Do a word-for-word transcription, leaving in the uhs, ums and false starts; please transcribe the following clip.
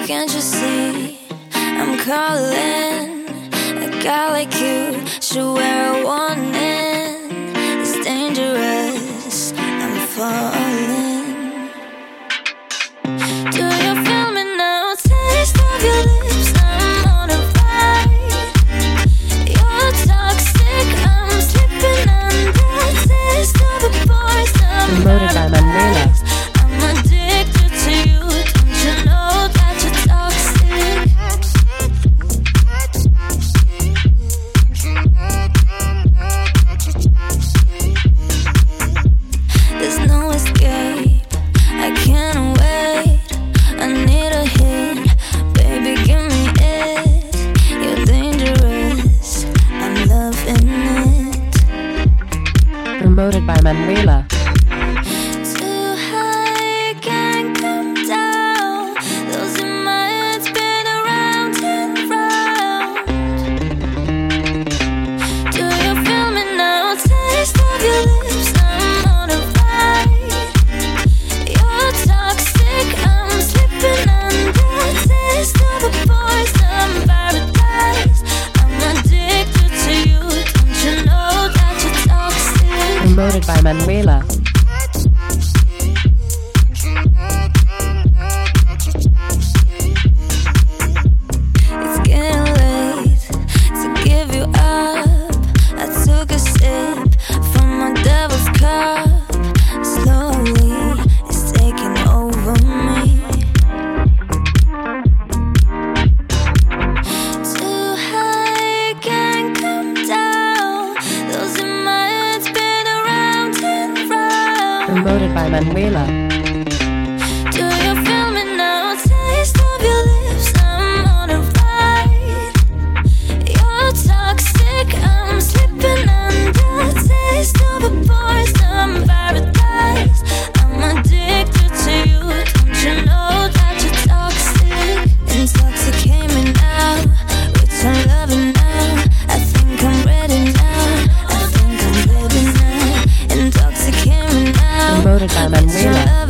Can't you see I'm calling? A guy like you should wear a warning. It's dangerous, I'm falling. Do you feel me now? Taste of your lips, I'm on a ride. You're toxic, I'm slipping under. Taste of the poison paradise. I'm addicted to you, don't you know that you're toxic? There's no escape, I can't wait. I need a hit, baby, give me it. You're dangerous, I'm loving it. Promoted by Manuela. Too high, can't come down. Losing my head, spin around and round. Do you feel me now? Taste of your lips, I'm on a ride. You're toxic, I'm slipping under. Taste of the poison paradise. I'm addicted to you, don't you know that you're toxic? Promoted by Manuela. It's getting late to give you up. I took a sip from my devil's cup. Slowly, it's taking over me. Too high, can't come down. Losing my head, spin around and round. Promoted by Manuela. Do you feel me now? Taste of your lips, I'm on a ride. You're toxic, I'm slipping under. Taste of a poison paradise. I'm addicted to you, don't you know that you're toxic? Intoxicate me now, with your loving now. I think I'm ready now, I think I'm ready now. Intoxicate me now. Promoted by with your Manuela.